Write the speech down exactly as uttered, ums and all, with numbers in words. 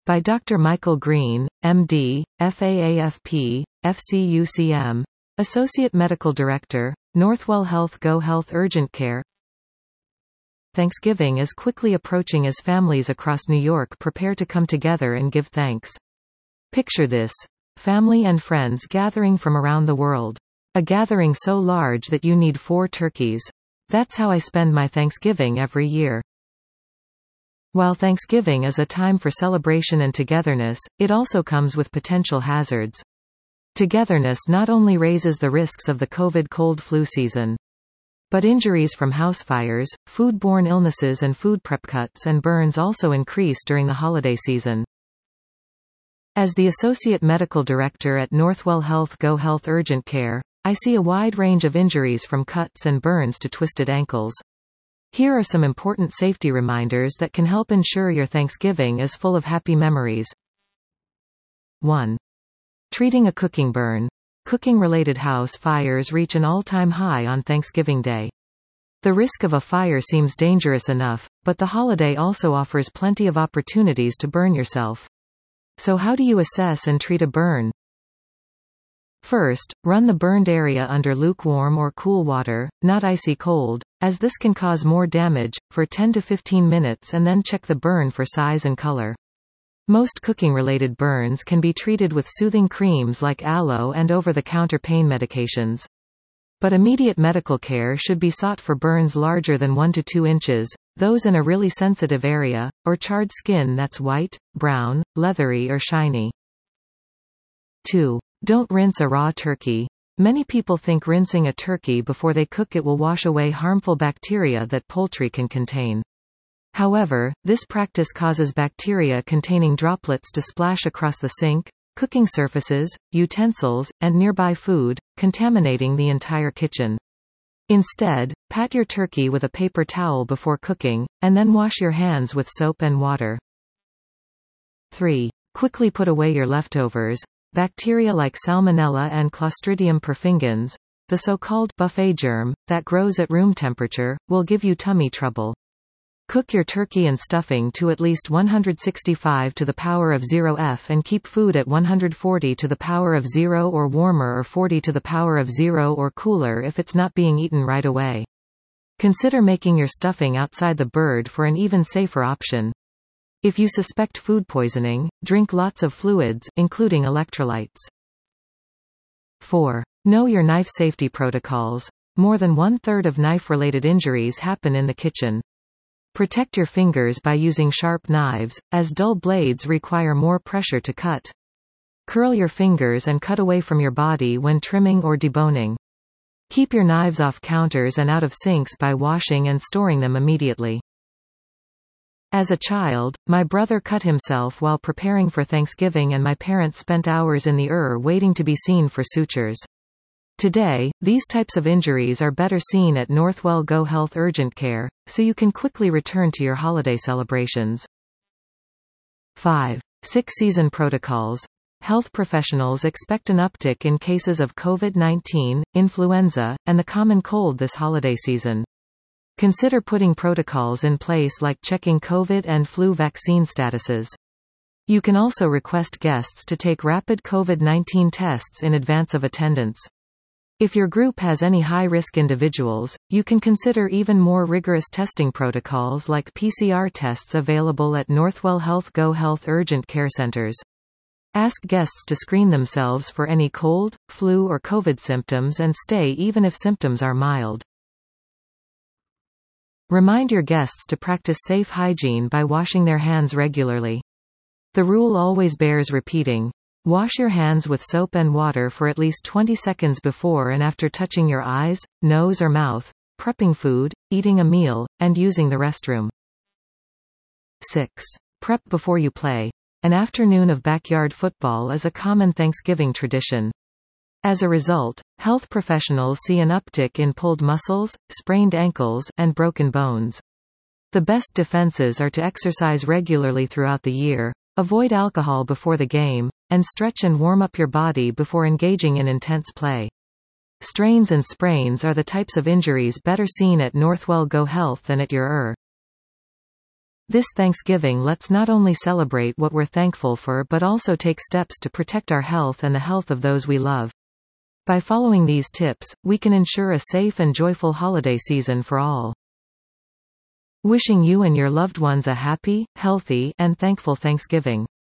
By Doctor Michael Green, M D, F A A F P, F C U C M, Associate Medical Director, Northwell Health Go Health Urgent Care. Thanksgiving is quickly approaching as families across New York prepare to come together and give thanks. Picture this. Family and friends gathering from around the world. A gathering so large that you need four turkeys. That's how I spend my Thanksgiving every year. While Thanksgiving is a time for celebration and togetherness, it also comes with potential hazards. Togetherness not only raises the risks of the COVID cold flu season, but injuries from house fires, foodborne illnesses and food prep cuts and burns also increase during the holiday season. As the Associate Medical Director at Northwell Health Go Health Urgent Care, I see a wide range of injuries from cuts and burns to twisted ankles. Here are some important safety reminders that can help ensure your Thanksgiving is full of happy memories. one. Treating a cooking burn. Cooking-related house fires reach an all-time high on Thanksgiving Day. The risk of a fire seems dangerous enough, but the holiday also offers plenty of opportunities to burn yourself. So how do you assess and treat a burn? First, run the burned area under lukewarm or cool water, not icy cold, as this can cause more damage, for ten to fifteen minutes and then check the burn for size and color. Most cooking-related burns can be treated with soothing creams like aloe and over-the-counter pain medications. But immediate medical care should be sought for burns larger than one to two inches, those in a really sensitive area, or charred skin that's white, brown, leathery or shiny. two. Don't rinse a raw turkey. Many people think rinsing a turkey before they cook it will wash away harmful bacteria that poultry can contain. However, this practice causes bacteria containing droplets to splash across the sink, cooking surfaces, utensils, and nearby food, contaminating the entire kitchen. Instead, pat your turkey with a paper towel before cooking, and then wash your hands with soap and water. three. Quickly put away your leftovers. Bacteria like Salmonella and Clostridium perfringens, the so-called buffet germ, that grows at room temperature, will give you tummy trouble. Cook your turkey and stuffing to at least one hundred sixty-five to the power of zero F and keep food at one hundred forty to the power of zero or warmer or forty to the power of zero or cooler if it's not being eaten right away. Consider making your stuffing outside the bird for an even safer option. If you suspect food poisoning, drink lots of fluids, including electrolytes. four. Know your knife safety protocols. More than one-third of knife-related injuries happen in the kitchen. Protect your fingers by using sharp knives, as dull blades require more pressure to cut. Curl your fingers and cut away from your body when trimming or deboning. Keep your knives off counters and out of sinks by washing and storing them immediately. As a child, my brother cut himself while preparing for Thanksgiving and my parents spent hours in the E R waiting to be seen for sutures. Today, these types of injuries are better seen at Northwell Go Health Urgent Care, so you can quickly return to your holiday celebrations. five. Sick season protocols. Health professionals expect an uptick in cases of COVID nineteen, influenza, and the common cold this holiday season. Consider putting protocols in place like checking COVID and flu vaccine statuses. You can also request guests to take rapid COVID nineteen tests in advance of attendance. If your group has any high-risk individuals, you can consider even more rigorous testing protocols like P C R tests available at Northwell Health Go Health Urgent Care Centers. Ask guests to screen themselves for any cold, flu or COVID symptoms and stay even if symptoms are mild. Remind your guests to practice safe hygiene by washing their hands regularly. The rule always bears repeating. Wash your hands with soap and water for at least twenty seconds before and after touching your eyes, nose or mouth, prepping food, eating a meal, and using the restroom. six. Prep before you play. An afternoon of backyard football is a common Thanksgiving tradition. As a result, health professionals see an uptick in pulled muscles, sprained ankles, and broken bones. The best defenses are to exercise regularly throughout the year, avoid alcohol before the game, and stretch and warm up your body before engaging in intense play. Strains and sprains are the types of injuries better seen at Northwell Go Health than at your E R. This Thanksgiving, let's not only celebrate what we're thankful for but also take steps to protect our health and the health of those we love. By following these tips, we can ensure a safe and joyful holiday season for all. Wishing you and your loved ones a happy, healthy, and thankful Thanksgiving.